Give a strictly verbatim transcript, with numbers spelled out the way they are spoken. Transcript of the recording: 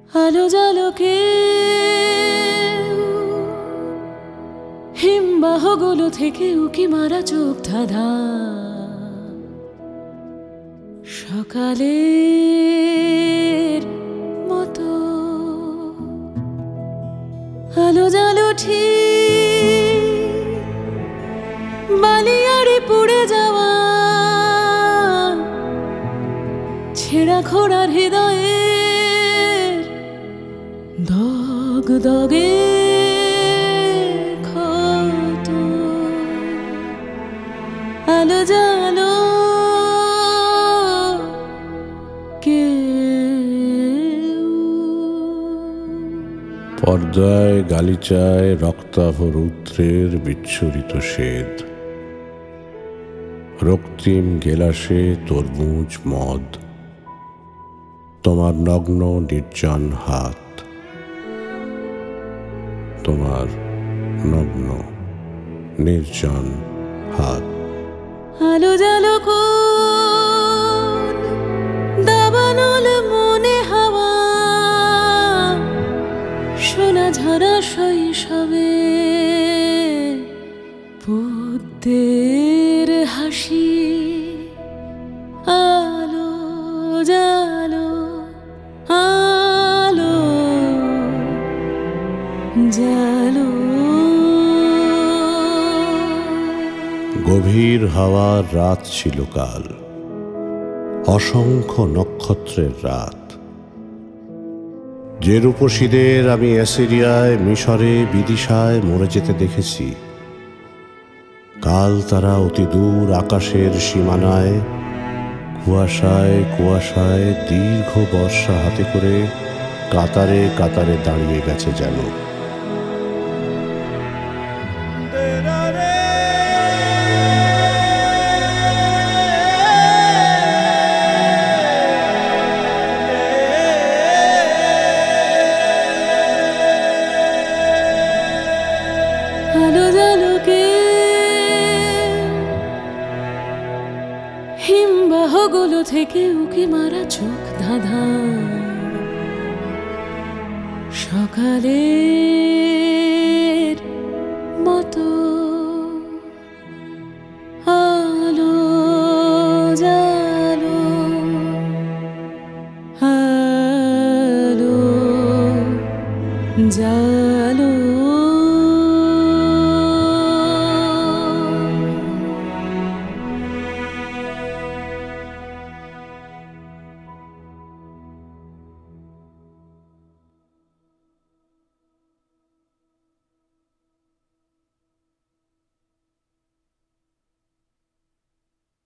আলো জালোকে হিমবাহগুলো থেকে উকি মারা চোখ ধাঁধা সকালের মতো আলো জালো ঠিক বালিয়াড়ে পড়ে যাওয়া ছেঁড়া খোড়ার হৃদয়ের দগ দগে ক্ষত আলো জালো পর্দায় গালিচায় রক্তাভ রৌদ্রের বিচ্ছুরিত শ্বেত, রক্তিম গেলাসে তরমুজ মদ, তোমার নগ্ন নির্জন হাত, তোমার নগ্ন নির্জন হাত। আলো জালো কোন দাবানল মনে হাওয়া সোনা ঝরা শৈশবে বুদ্ধের হাসি আলো জালো আলো জালো গভীর হাওয়ার রাত ছিল কাল, অসংখ্য নক্ষত্রের রাত। যে রূপসীদের আমি অ্যাসিরিয়ায়, মিশরে, বিদিশায় মরে যেতে দেখেছি, কাল তারা অতি দূর আকাশের সীমানায় কুয়াশায় কুয়াশায় দীর্ঘ বর্ষা হাতে করে কাতারে কাতারে দাঁড়িয়ে গেছে যেন। আলো জালোকে হিমবাহগুলো থেকে উকি মারা চোখ ধাঁধা সকালের মতো আলো জালো আলো জালো।